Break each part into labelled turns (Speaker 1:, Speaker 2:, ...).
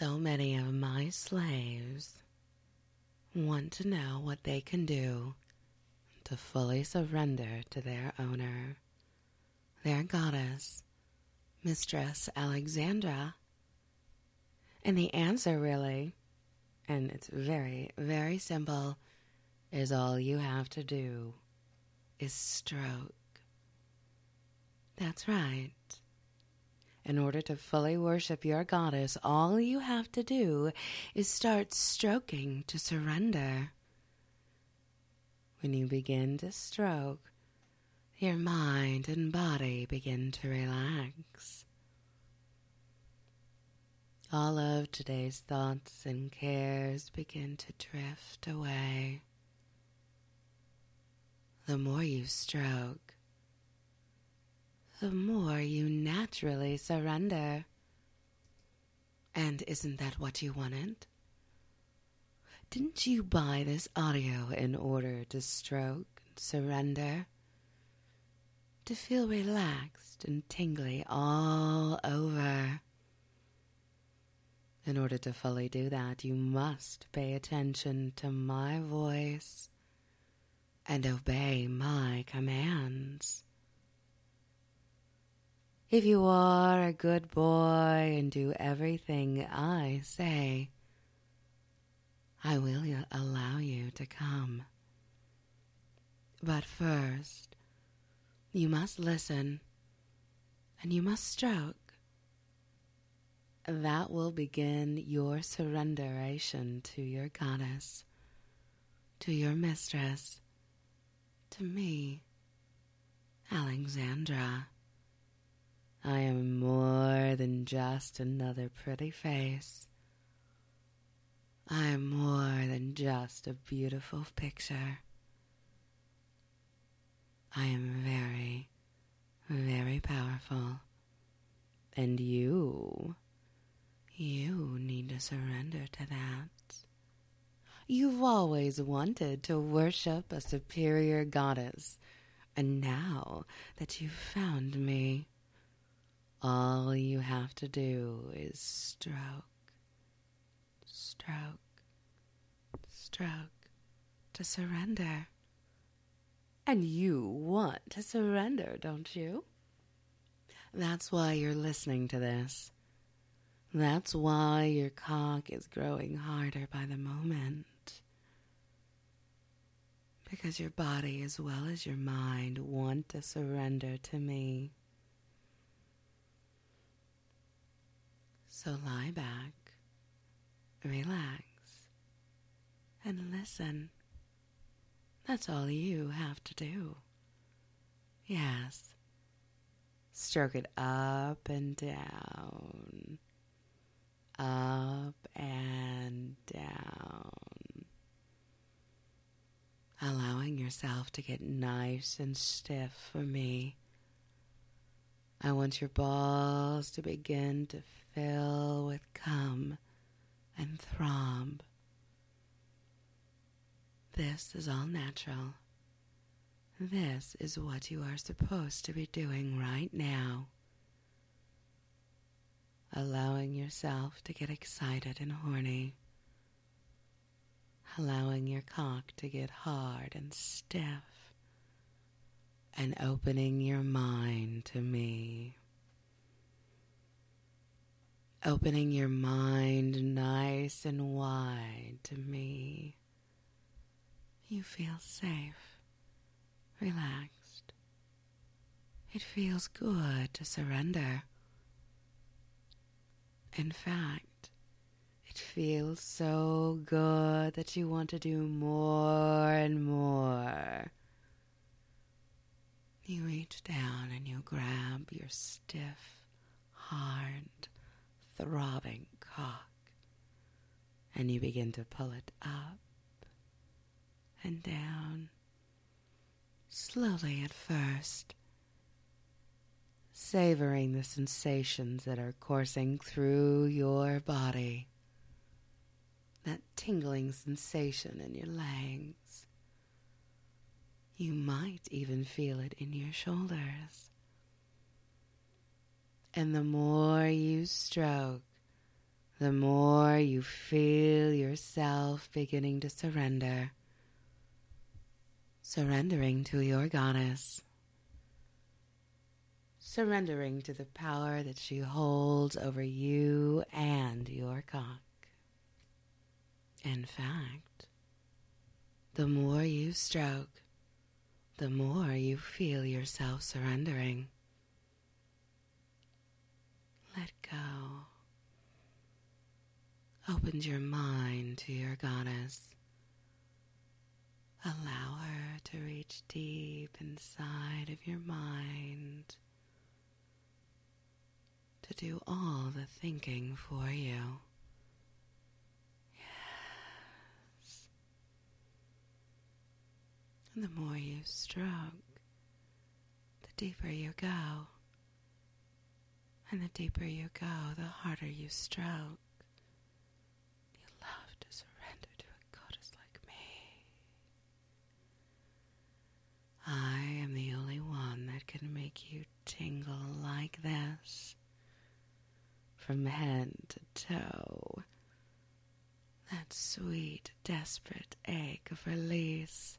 Speaker 1: So many of my slaves want to know what they can do to fully surrender to their owner, their goddess, Mistress Alexandra. And the answer really, and it's very, very simple, is all you have to do is stroke. That's right. In order to fully worship your goddess, all you have to do is start stroking to surrender. When you begin to stroke, your mind and body begin to relax. All of today's thoughts and cares begin to drift away. The more you stroke, the more you naturally surrender. And isn't that what you wanted? Didn't you buy this audio in order to stroke and surrender? To feel relaxed and tingly all over. In order to fully do that, you must pay attention to my voice and obey my commands. If you are a good boy and do everything I say, I will allow you to come. But first, you must listen and you must stroke. That will begin your surrenderation to your goddess, to your mistress, to me, Alexandra. I am more than just another pretty face. I am more than just a beautiful picture. I am very, very powerful. And you need to surrender to that. You've always wanted to worship a superior goddess, and now that you've found me, all you have to do is stroke, stroke, stroke to surrender. And you want to surrender, don't you? That's why you're listening to this. That's why your cock is growing harder by the moment. Because your body as well as your mind want to surrender to me. So lie back, relax, and listen. That's all you have to do. Yes. Stroke it up and down. Up and down. Allowing yourself to get nice and stiff for me. I want your balls to begin to fill with cum and throb. This is all natural. This is what you are supposed to be doing right now. Allowing yourself to get excited and horny. Allowing your cock to get hard and stiff. And opening your mind to me. Opening your mind nice and wide to me. You feel safe, relaxed. It feels good to surrender. In fact, it feels so good that you want to do more and more. You reach down and you grab your stiff, hard, throbbing cock, and you begin to pull it up and down, slowly at first, savoring the sensations that are coursing through your body, that tingling sensation in your legs. You might even feel it in your shoulders. And the more you stroke, the more you feel yourself beginning to surrender, surrendering to your goddess, surrendering to the power that she holds over you and your cock. In fact, the more you stroke, the more you feel yourself surrendering. Let go. Open your mind to your goddess. Allow her to reach deep inside of your mind to do all the thinking for you. Yes. And the more you stroke, the deeper you go. And the deeper you go, the harder you stroke. You love to surrender to a goddess like me. I am the only one that can make you tingle like this, from head to toe. That sweet, desperate ache of release.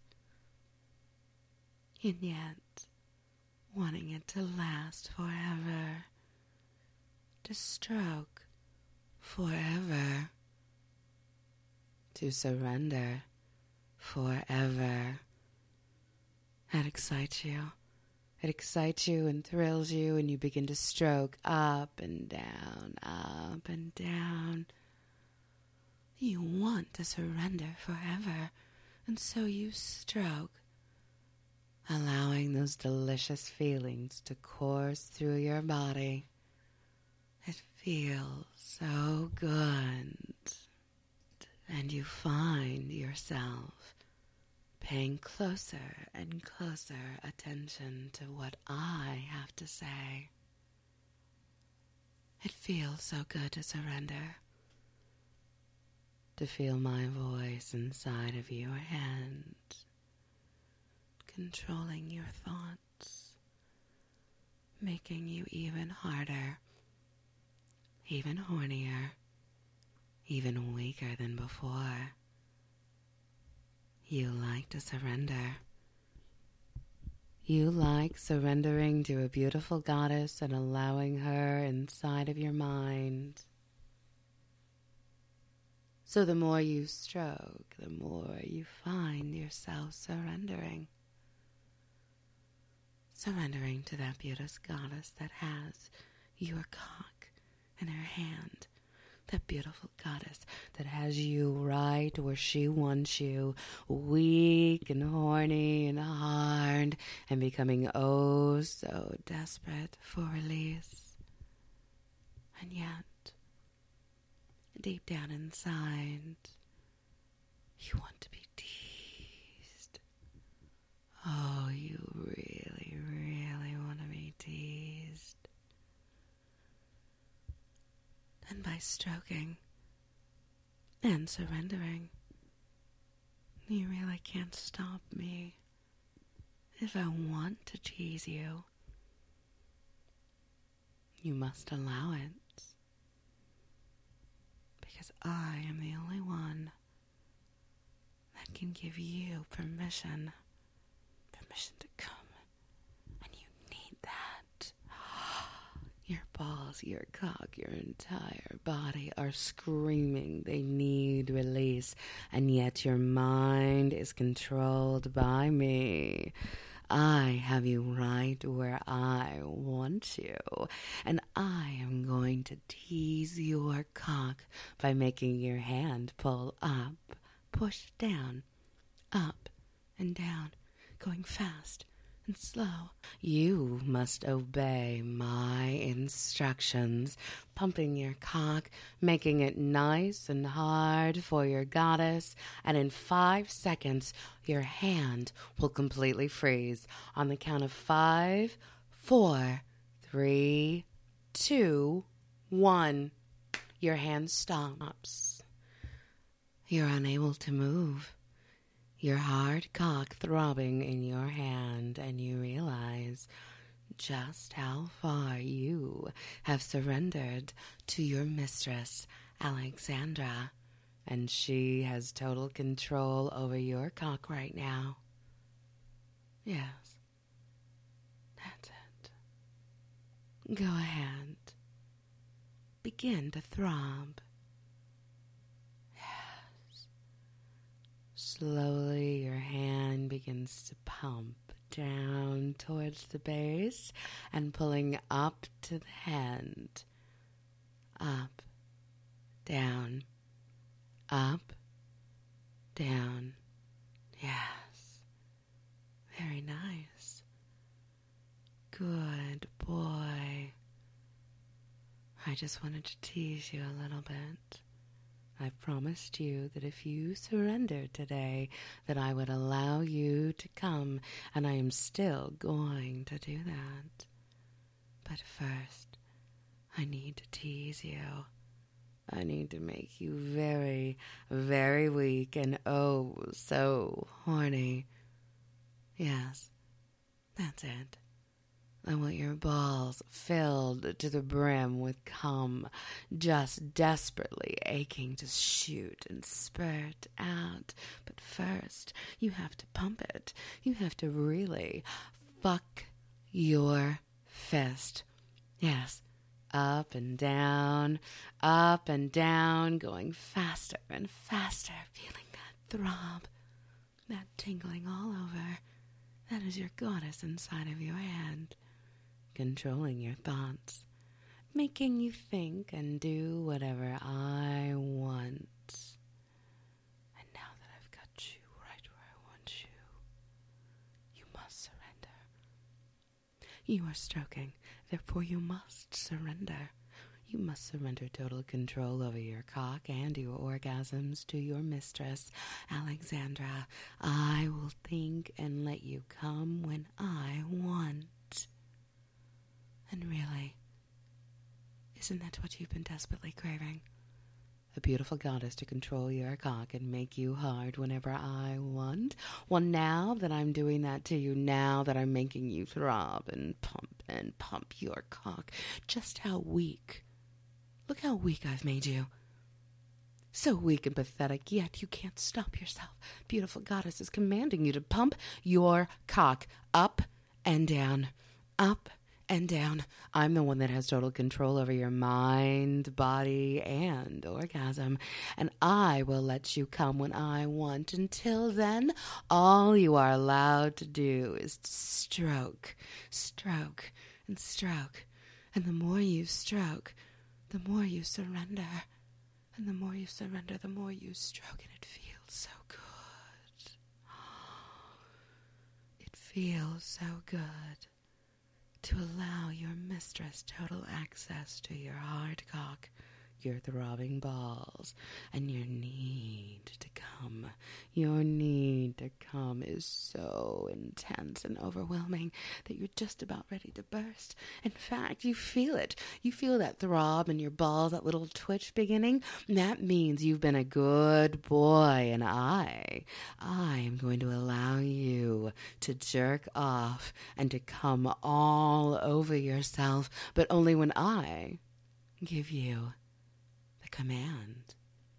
Speaker 1: And yet, wanting it to last forever. To stroke forever. To surrender forever. That excites you. It excites you and thrills you, and you begin to stroke up and down, up and down. You want to surrender forever, and so you stroke, allowing those delicious feelings to course through your body. It feels so good, and you find yourself paying closer and closer attention to what I have to say. It feels so good to surrender, to feel my voice inside of your head, controlling your thoughts, making you even harder, even hornier, even weaker than before. You like to surrender. You like surrendering to a beautiful goddess and allowing her inside of your mind. So the more you stroke, the more you find yourself surrendering. Surrendering to that beautiful goddess that has your cock in her hand. That beautiful goddess that has you right where she wants you, weak and horny and hard, and becoming oh so desperate for release. And yet, deep down inside, you want to be teased. Oh, you really, really want to be teased. And by stroking and surrendering, you really can't stop me. If I want to tease you, you must allow it. Because I am the only one that can give you permission to come. And you need that. Your balls, your cock, your entire body are screaming. They need release. And yet your mind is controlled by me. I have you right where I want you. And I am going to tease your cock by making your hand pull up, push down, up and down, going fast and slow. You must obey my instructions, pumping your cock, making it nice and hard for your goddess, and in 5 seconds, your hand will completely freeze. On the count of 5, 4, 3, 2, 1, your hand stops. You're unable to move. Your hard cock throbbing in your hand, and you realize just how far you have surrendered to your mistress Alexandra, and she has total control over your cock right now. Yes, that's it. Go ahead. Begin to throb. Yes. Slowly your hand begins to pump down towards the base and pulling up to the head. Up, down, up, down. Yes. Very nice. Good boy. I just wanted to tease you a little bit. I promised you that if you surrendered today, that I would allow you to come, and I am still going to do that. But first, I need to tease you. I need to make you very, very weak and oh, so horny. Yes, that's it. I want your balls filled to the brim with cum, just desperately aching to shoot and spurt out. But first, you have to pump it. You have to really fuck your fist. Yes, up and down, going faster and faster, feeling that throb, that tingling all over. That is your goddess inside of your head, controlling your thoughts, making you think and do whatever I want. And now that I've got you right where I want you, you must surrender. You are stroking, therefore you must surrender. You must surrender total control over your cock and your orgasms to your mistress, Alexandra. I will think and let you come when I want. And really, isn't that what you've been desperately craving? A beautiful goddess to control your cock and make you hard whenever I want? Well, now that I'm doing that to you, now that I'm making you throb and pump your cock, just how weak. Look how weak I've made you. So weak and pathetic, yet you can't stop yourself. Beautiful goddess is commanding you to pump your cock up and down, up and down. I'm the one that has total control over your mind, body, and orgasm, and I will let you come when I want. Until then, all you are allowed to do is to stroke, and stroke. And the more you stroke, the more you surrender. And the more you surrender, the more you stroke, and it feels so good. It feels so good to allow your mistress total access to your hard cock, your throbbing balls, and your need to come. Your need to come is so intense and overwhelming that you're just about ready to burst. In fact, you feel it. You feel that throb in your balls, that little twitch beginning. And that means you've been a good boy, and I am going to allow you to jerk off and to come all over yourself, but only when I give you command.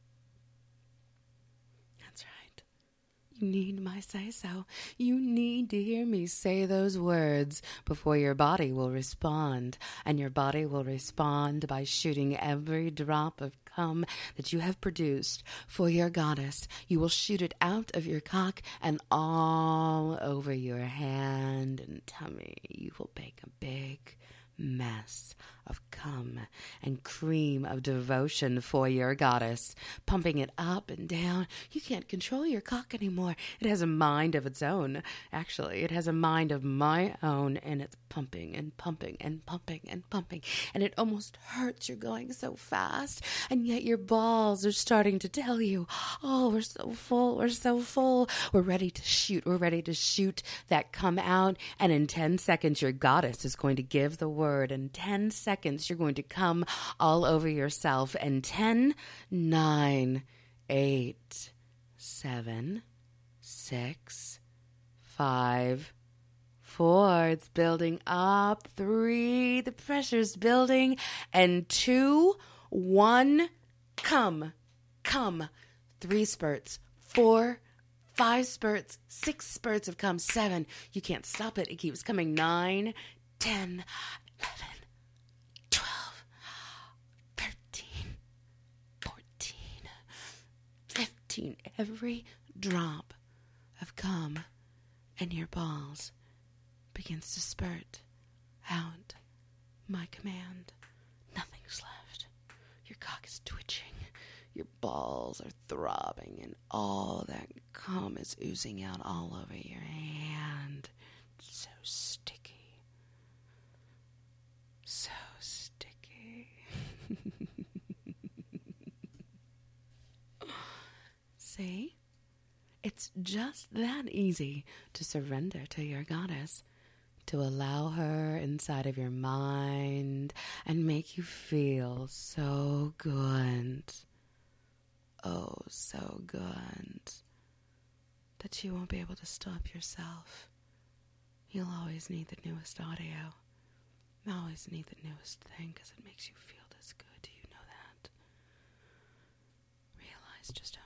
Speaker 1: That's right. You need my say-so. You need to hear me say those words before your body will respond. And your body will respond by shooting every drop of cum that you have produced for your goddess. You will shoot it out of your cock and all over your hand and tummy. You will bake a big mess of cum and cream of devotion for your goddess, pumping it up and down. You can't control your cock anymore. It has a mind of its own. Actually, it has a mind of my own, and it's pumping and pumping and pumping and pumping, and it almost hurts. You're going so fast, and yet your balls are starting to tell you, oh, we're so full, we're ready to shoot that cum out, and in 10 seconds your goddess is going to give the word. In 10 seconds you're going to come all over yourself, and 10, 9, 8, 7, 6, 5, 4, it's building up, 3, the pressure's building, and 2, 1, come, 3 spurts, 4, 5 spurts, 6 spurts of cum, 7. You can't stop it. It keeps coming. 9, 10, 11, 12, 13, 14, 15. Every drop of cum in your balls begins to spurt out my command. Nothing's left. Your cock is twitching. Your balls are throbbing, and all that cum is oozing out all over your hand. It's so sticky. So sticky. See? It's just that easy to surrender to your goddess, to allow her inside of your mind and make you feel so good. Oh, so good that you won't be able to stop yourself. You'll always need the newest audio. Always need the newest thing because it makes you feel this good. Do you know that? Realize just how